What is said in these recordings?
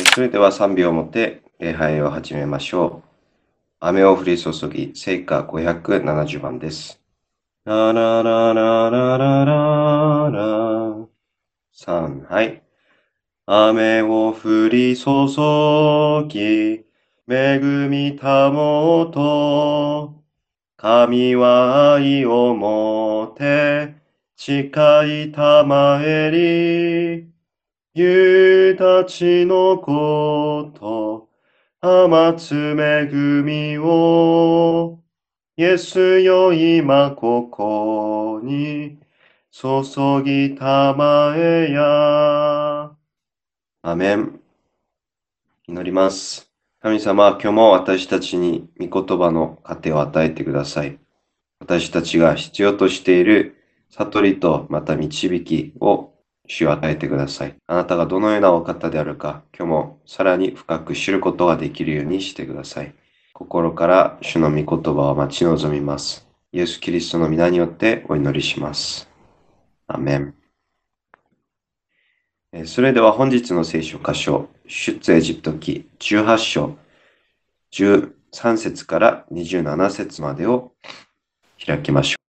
それでは3秒をもって礼拝を始めましょう。雨を降り注ぎ、聖歌570番です。ララララララララ3、はい。雨を降り注ぎ、恵みたもうと、神は愛をもて、誓いたまえり、夕立のこと、雨つ恵みを、イエスよ今ここに、注ぎたまえや。アメン。祈ります。神様、今日も私たちに御言葉の糧を与えてください。私たちが必要としている悟りとまた導きを主を与えてください。あなたがどのようなお方であるか、今日もさらに深く知ることができるようにしてください。心から主の御言葉を待ち望みます。イエス・キリストの皆によってお祈りします。アーメン。それでは本日の聖書箇所、出エジプト記18章13節から27節までを開きましょ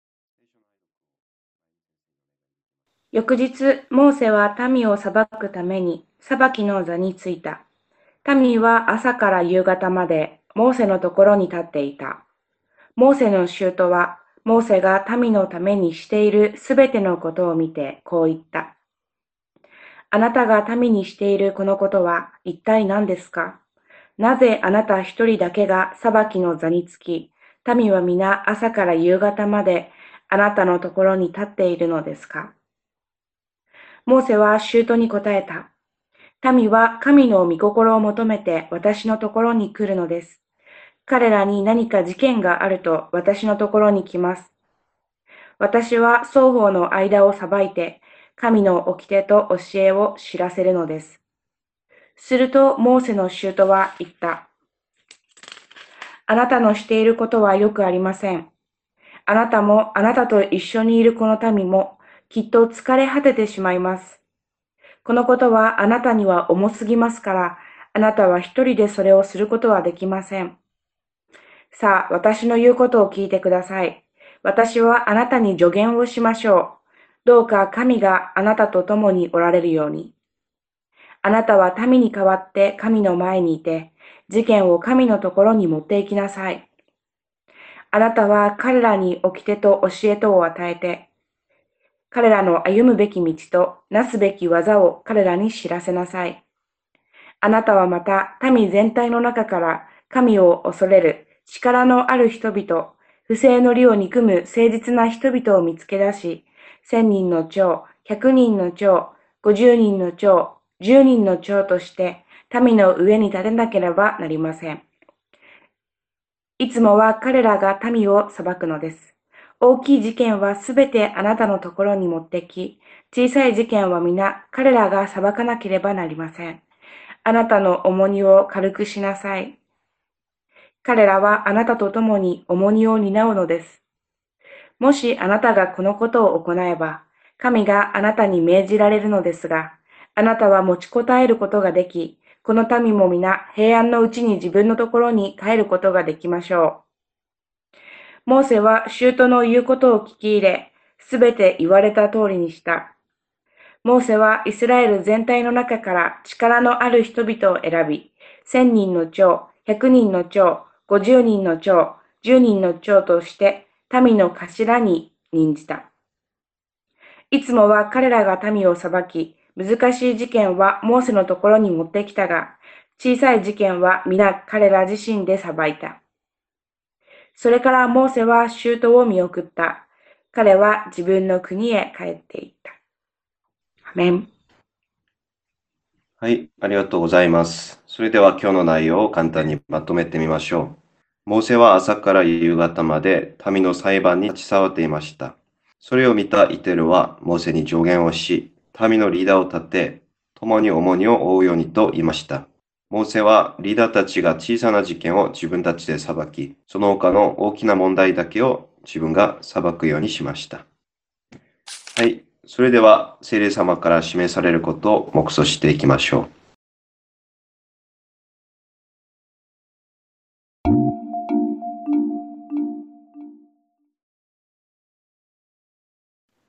う。翌日、モーセは民を裁くために裁きの座についた。民は朝から夕方までモーセのところに立っていた。モーセの舅は、モーセが民のためにしているすべてのことを見てこう言った。あなたが民にしているこのことは一体何ですか？なぜあなた一人だけが裁きの座につき、民は皆朝から夕方まであなたのところに立っているのですか？モーセは舅に答えた。民は神の御心を求めて私のところに来るのです。彼らに何か事件があると私のところに来ます。私は双方の間を裁いて、神の掟と教えを知らせるのです。するとモーセの舅は言った。あなたのしていることはよくありません。あなたもあなたと一緒にいるこの民もきっと疲れ果ててしまいます。このことはあなたには重すぎますから、あなたは一人でそれをすることはできません。さあ、私の言うことを聞いてください。私はあなたに助言をしましょう。どうか神があなたと共におられるように。あなたは民に代わって神の前にいて、事件を神のところに持って行きなさい。あなたは彼らに掟と教えとを与えて、彼らの歩むべき道となすべき技を彼らに知らせなさい。あなたはまた民全体の中から神を恐れる力のある人々、不正の利を憎む誠実な人々を見つけ出し、1000人の長、100人の長、50人の長、10人の長として民の上に立てなければなりません。いつもは彼らが民を裁くのです。大きい事件はすべてあなたのところに持ってき、小さい事件は皆彼らが裁かなければなりません。あなたの重荷を軽くしなさい。彼らはあなたと共に重荷を担うのです。もしあなたがこのことを行えば、神があなたに命じられるのですが、あなたは持ちこたえることができ、この民も皆平安のうちに自分のところに帰ることができましょう。モーセは舅の言うことを聞き入れ、すべて言われた通りにした。モーセはイスラエル全体の中から力のある人々を選び、1000人の長、100人の長、50人の長、10人の長として民の頭に任じた。いつもは彼らが民を裁き、難しい事件はモーセのところに持ってきたが、小さい事件は皆彼ら自身で裁いた。それからモーセは舅を見送った。彼は自分の国へ帰っていった。アメン。 う。はい、ありがとうございます。それでは今日の内容を簡単にまとめてみましょう。モーセは朝から夕方まで民の裁判に立ち触っていました。それを見たイテルはモーセに助言をし、民のリーダーを立て、共に重荷を負うようにと言いました。モーセはリーダーたちが小さな事件を自分たちで裁き、その他の大きな問題だけを自分が裁くようにしました。はい。それでは、聖霊様から示されることを黙想していきましょう。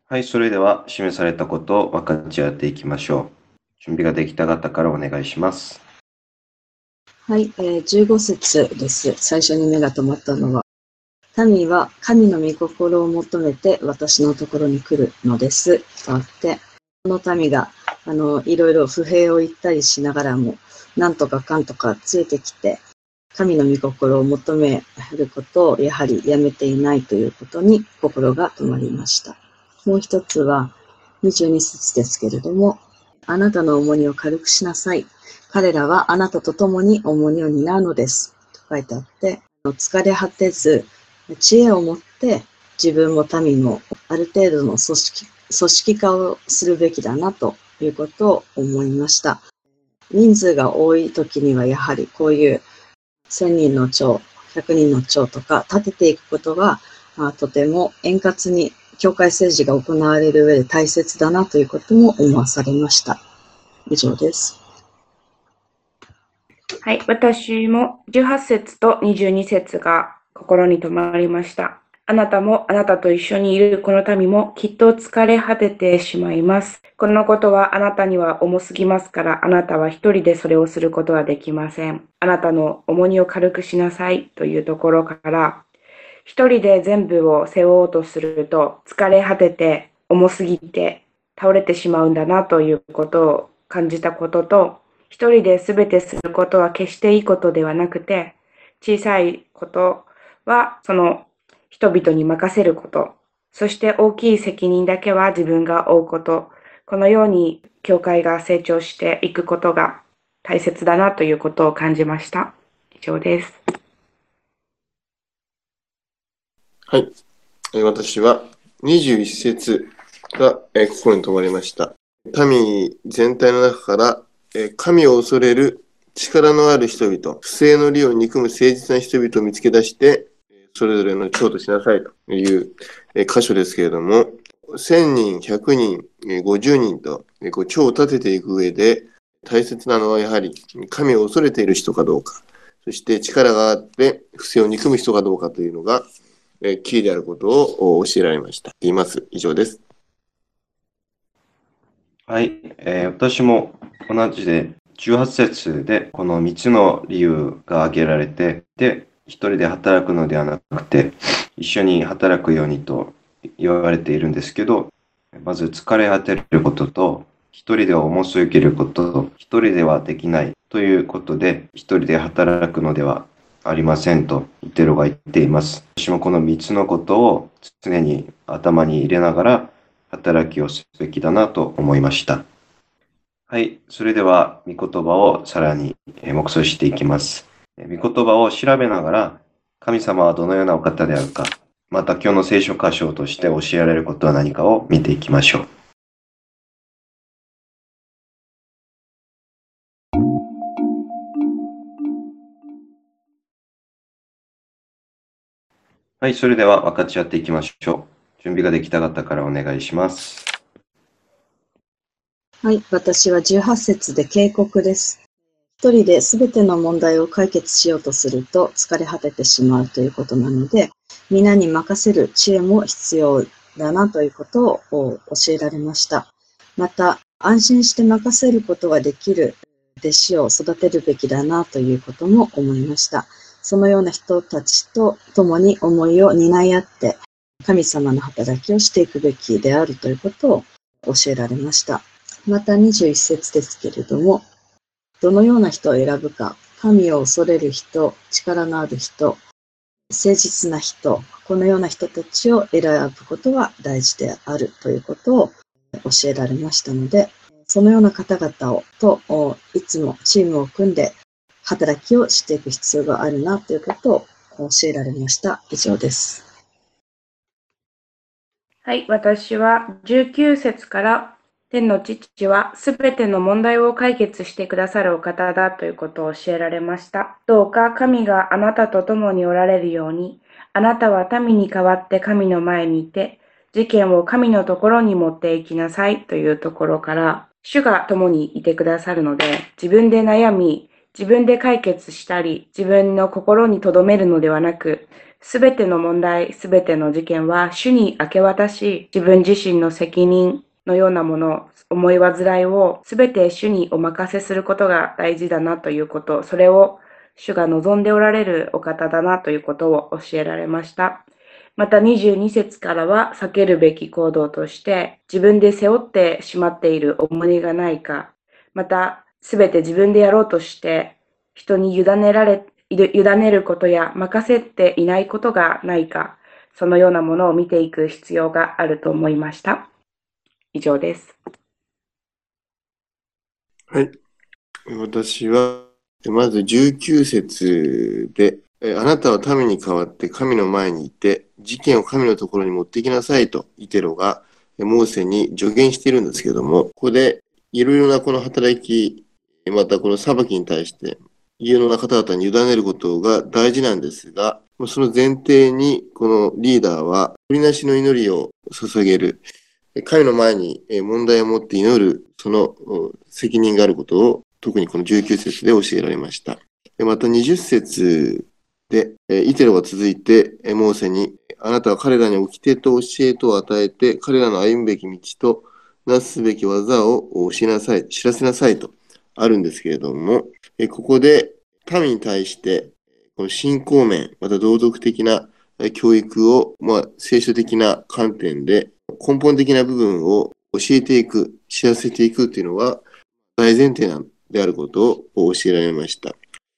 はい、それでは示されたことを分かち合っていきましょう。準備ができた方からお願いします。 はい、15節です。最初に目が留まったのは、民は神の御心を求めて私のところに来るのです。とあって、この民がいろいろ不平を言ったりしながらも、なんとかかんとかついてきて、神の御心を求めることをやはりやめていないということに心が止まりました。もう一つは22節ですけれども、あなたの重荷を軽くしなさい。彼らはあなたと共に重荷を担うのです。と書いてあって、疲れ果てず、知恵を持って自分も民もある程度の組織化をするべきだなということを思いました。人数が多い時にはやはりこういう1000人の長、100人の長とか立てていくことがとても円滑に教会政治が行われる上で大切だなということも思わされました。以上です。 はい、私も18節と22節が心に留まりました。あなたもあなたと一緒にいるこの民もきっと疲れ果ててしまいます。このことはあなたには重すぎますから、あなたは一人でそれをすることはできません。あなたの重荷を軽くしなさいというところから、一人で全部を背負おうとすると疲れ果てて重すぎて倒れてしまうんだなということを感じたことと、一人で全てすることは決していいことではなくて、小さいことはその人々に任せること、そして大きい責任だけは自分が負うこと、このように教会が成長していくことが大切だなということを感じました。以上です。 はい。私は21節が心に留まりました。民全体の中から神を恐れる力のある人々、不正の利を憎む誠実な人々を見つけ出して、それぞれの長としなさいという箇所ですけれども、1000人、100人、50人と長を立てていく上で、大切なのはやはり神を恐れている人かどうか、そして力があって不正を憎む人かどうかというのが、キーであることを教えられました。言います。以上です。 はい、私も同じで18節でこの3つの理由が挙げられて、で、一人で働くのではなくて、一緒に働くようにと言われているんですけど、まず疲れ果てることと、一人で重すぎることと、一人ではできないということで、一人で働くのではありませんとテロが言っています。私もこの3つのことを常に頭に入れながら働きをすべきだなと思いました。はい、それでは御言葉をさらに黙想していきます。御言葉を調べながら神様はどのようなお方であるか、また今日の聖書箇所として教えられることは何かを見ていきましょう。はい、それでは分かち合っていきましょう。準備ができた方からお願いします。 はい、私は18節で警告です。一人で全ての問題を解決しようとすると疲れ果ててしまうということなので、皆に任せる知恵も必要だなということを教えられました。また、安心して任せることができる弟子を育てるべきだなということも思いました。そのような人たちと共に思いを担い合って、神様の働きをしていくべきであるということを教えられました。また21節ですけれども、どのような人を選ぶか、神を恐れる人、力のある人、誠実な人、このような人たちを選ぶことが大事であるということを教えられましたので、そのような方々といつもチームを組んで働きをしていく必要があるなということを教えられました。以上です。 はい、私は19節から天の父はすべての問題を解決してくださるお方だということを教えられました。どうか神があなたと共におられるように、あなたは民に代わって神の前にいて、事件を神のところに持っていきなさいというところから、主が共にいてくださるので、自分で悩み、自分で解決したり、自分の心に留めるのではなく、 すべての問題、すべての事件は主に明け渡し、自分自身の責任のようなもの、思い煩いをすべて主にお任せすることが大事だなということ、それを主が望んでおられるお方だなということを教えられました。また22節からは避けるべき行動として、自分で背負ってしまっている重荷がないか、またすべて自分でやろうとして人に委ねることや任せていないことがないか、そのようなものを見ていく必要があると思いました。以上です。 はい。私は、まず19節で、あなたは民に代わって神の前にいて、事件を神のところに持ってきなさいと、イテロがモーセに助言しているんですけれども、ここでいろいろなこの働き、またこの裁きに対して、いろんな方々に委ねることが大事なんですが、その前提に、このリーダーは、取りなしの祈りを捧げる、神の前に問題を持って祈る、その責任があることを、特にこの19節で教えられました。また20節で、イテロが続いて、モーセに、あなたは彼らに掟と教えとを与えて、彼らの歩むべき道となすべき技を知らせなさいとあるんですけれども、ここで民に対して、この信仰面、また道徳的な教育を、聖書的な観点で根本的な部分を教えていく、知らせていくというのは大前提であることを教えられました。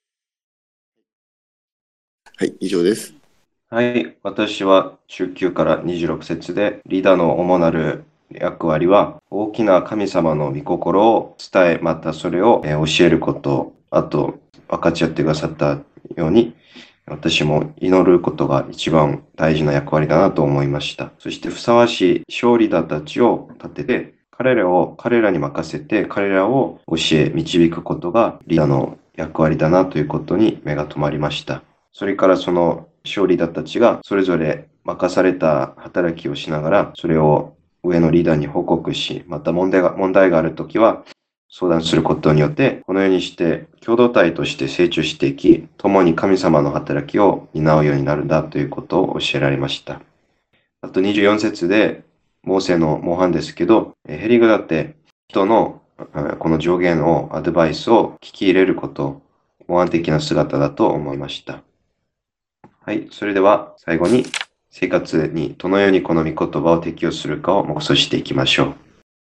はい、以上です。 はい、私は19から26節で、リーダーの主なる役割は、大きな神様の御心を伝え、またそれを教えること、あと分かち合ってくださったように、私も祈ることが一番大事な役割だなと思いました。そしてふさわしい勝利者たちを立てて、彼らに任せて、彼らを教え、導くことがリーダーの役割だなということに目が留まりました。それからその勝利者たちがそれぞれ任された働きをしながら、それを上のリーダーに報告し、また問題があるときは相談することによって、このようにして共同体として成長していき、共に神様の働きを担うようになるんだということを教えられました。あと24節で、モーセの模範ですけど、へりくだって人のこの助言を、アドバイスを聞き入れること、模範的な姿だと思いました。はい、それでは最後に生活にどのようにこの御言葉を適用するかを黙想していきましょう。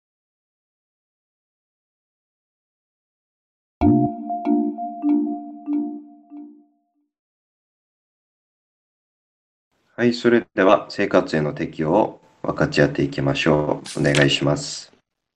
はい、それでは生活への適用を分かち合っていきましょう。お願いします。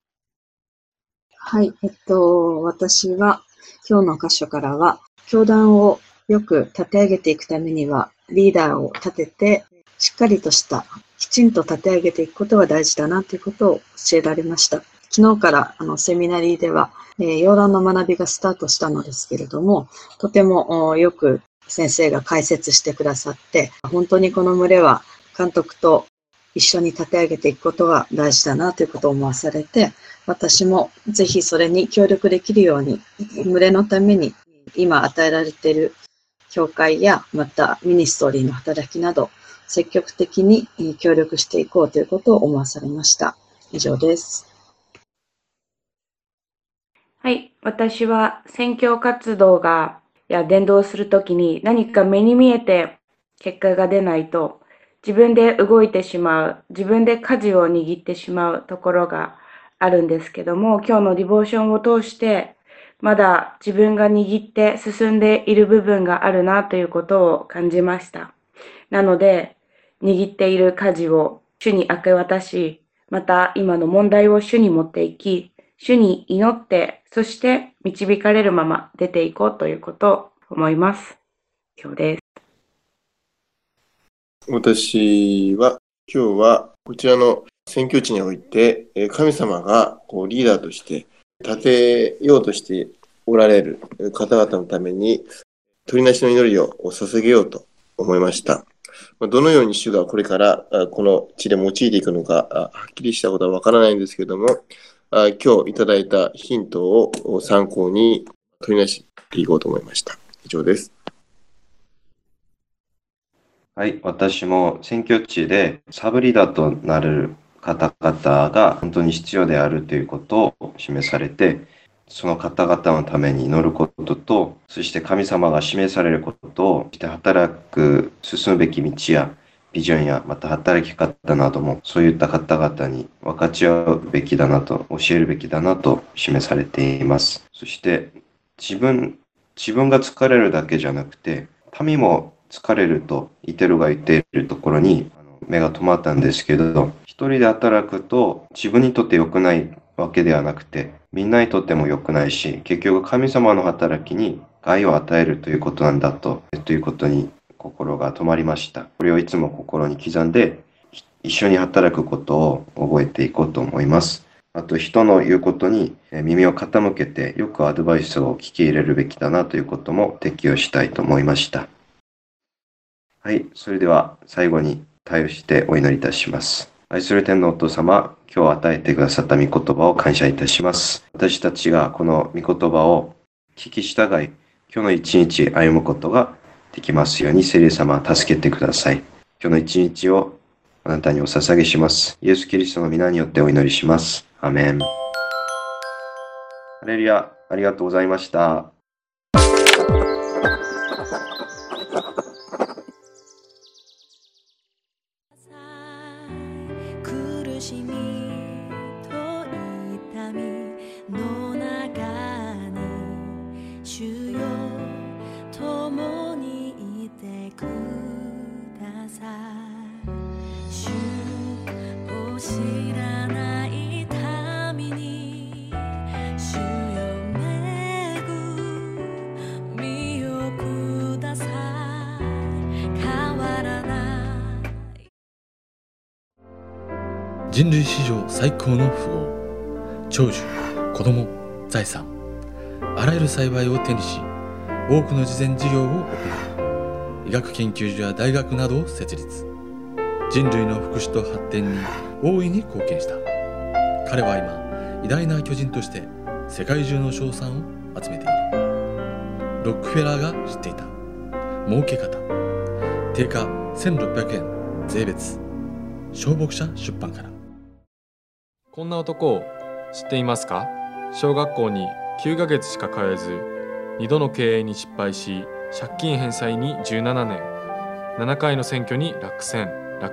はい、私は今日の箇所からは、教団をよく立て上げていくためには、リーダーを立てて、しっかりとした、きちんと立て上げていくことが大事だなということを教えられました。昨日からセミナリーでは、要覧の学びがスタートしたのですけれども、とてもよく先生が解説してくださって、本当にこの群れは監督と一緒に立て上げていくことが大事だなということを思わされて、私もぜひそれに協力できるように、群れのために今与えられている教会やまたミニストリーの働きなど、積極的に協力していこうということを思わされました。以上です。 はい、私は宣教活動や伝道するときに何か目に見えて結果が出ないと自分で動いてしまう、自分で舵を握ってしまうところがあるんですけども、今日のディボーションを通してまだ自分が握って進んでいる部分があるなということを感じました。なので、握っている舵を主に明け渡し、また今の問題を主に持っていき、主に祈って、そして導かれるまま出ていこうということを思います。今日です。 私は今日はこちらの宣教地において神様がリーダーとして立てようとしておられる方々のために取りなしの祈りを捧げようと思いました。どのように主がこれからこの地で用いていくのかはっきりしたことはわからないんですけども、今日いただいたヒントを参考に取りなしていこうと思いました。以上です。 はい、私も選挙地でサブリーダーとなる方々が本当に必要であるということを示されて、その方々のために祈ることと、そして神様が示されることをして働く、進むべき道やビジョンやまた働き方なども、そういった方々に分かち合うべきだなと、教えるべきだなと示されています。そして自分が疲れるだけじゃなくて、民も疲れるとイテロが言っているところに目が止まったんですけど、一人で働くと自分にとって良くないわけではなくて、みんなにとっても良くないし、結局神様の働きに害を与えるということなんだということに心が止まりました。これをいつも心に刻んで、一緒に働くことを覚えていこうと思います。あと、人の言うことに耳を傾けて、よくアドバイスを聞き入れるべきだなということも適用したいと思いました。はい、それでは最後に対応してお祈りいたします。愛する天のお父様、今日与えてくださった御言葉を感謝いたします。私たちがこの御言葉を聞き従い、今日の一日歩むことができますように、聖霊様、助けてください。今日の一日をあなたにお捧げします。イエス・キリストの皆によってお祈りします。アメン。ハレルヤ、ありがとうございました。 苦しみと痛みの中に主よ共にいてください。主を知らない民に主よ恵みをください。変わらない人類史上最高の富豪、長寿、子供、財産、あらゆる幸いを手にし、多くの慈善事業を行い、医学研究所や大学などを設立。人類の福祉と発展に大いに貢献した。彼は今、偉大な巨人として世界中の称賛を集めている。ロックフェラーが知っていた儲け方。定価1600円税別。小牧者出版から。 こんな男を知っていますか？小学校に9ヶ月しか通えず、2度の経営に失敗し、借金返済に17年、7回の選挙に落選。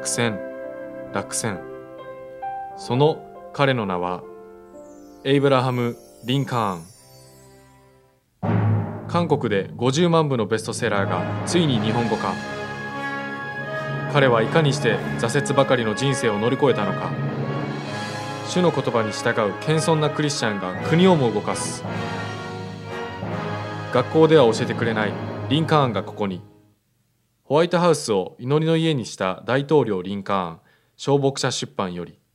その彼の名は、エイブラハム・リンカーン。韓国で50万部のベストセラーがついに日本語化。彼はいかにして挫折ばかりの人生を乗り越えたのか。主の言葉に従う謙遜なクリスチャンが国をも動かす。学校では教えてくれないリンカーンがここに。ホワイトハウスを祈りの家にした大統領リンカーン、小牧者出版より。